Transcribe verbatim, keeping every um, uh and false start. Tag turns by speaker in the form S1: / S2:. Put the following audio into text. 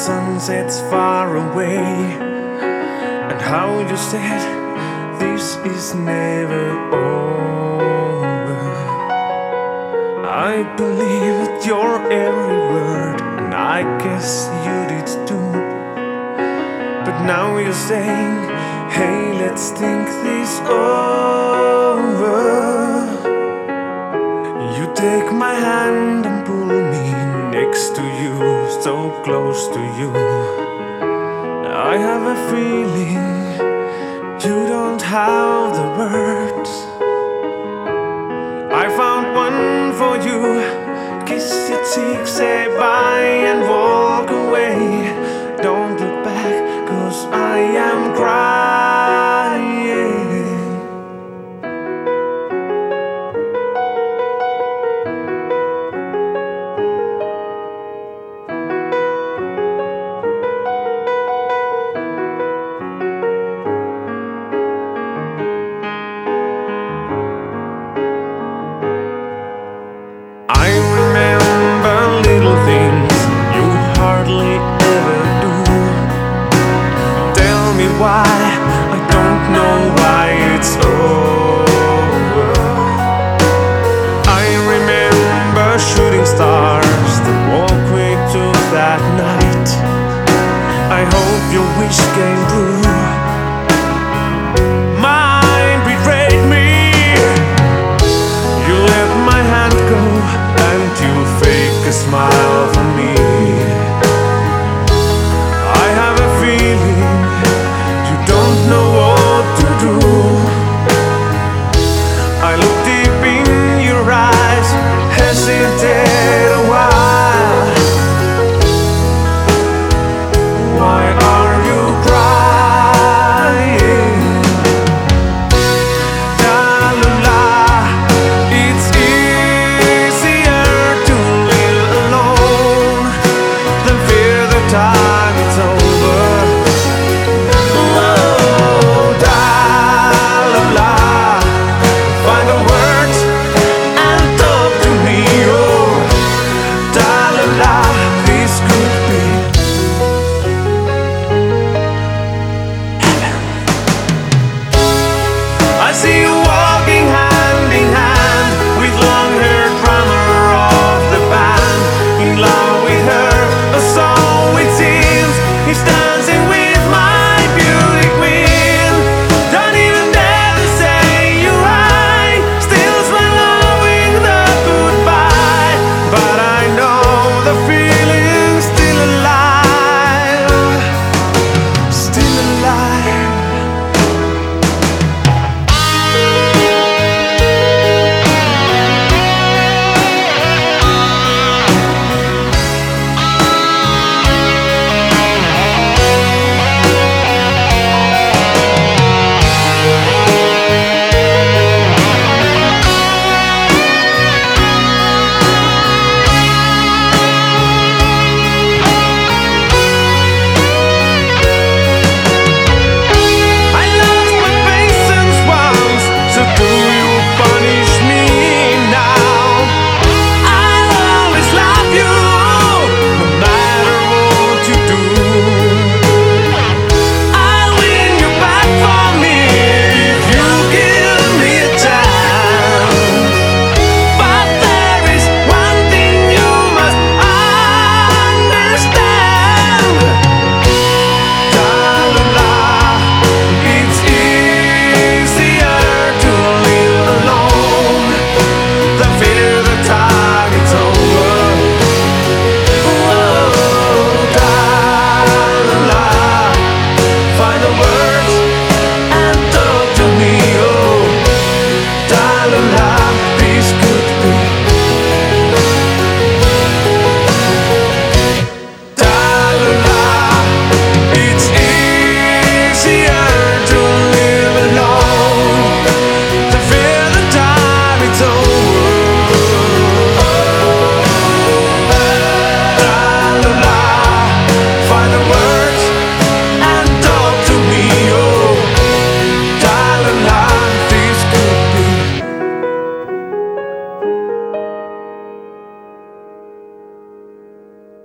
S1: sun sets far away, and how you said this is never over. I believed your every word, and I guess you did too. But now you're saying, hey, let's think this over. You take my hand and pull me next to you, so close to you. I have a feeling you don't have the words. I found one for you. Kiss your cheek, say bye and walk away. Don't look back, 'cause I am crying. I remember little things you hardly ever do. Tell me why, I don't know why it's over. I remember shooting stars, the walk we took that night. I hope your wish came true. Mine betrayed me. You let my hand go, and you fake a smile for me. I have a feeling you don't know what to do. I look deep in your eyes, hesitate a while. Why are you crying? Da-la-la, it's easier to live alone than fear the time it's over. Oh, da-la-la, find a way.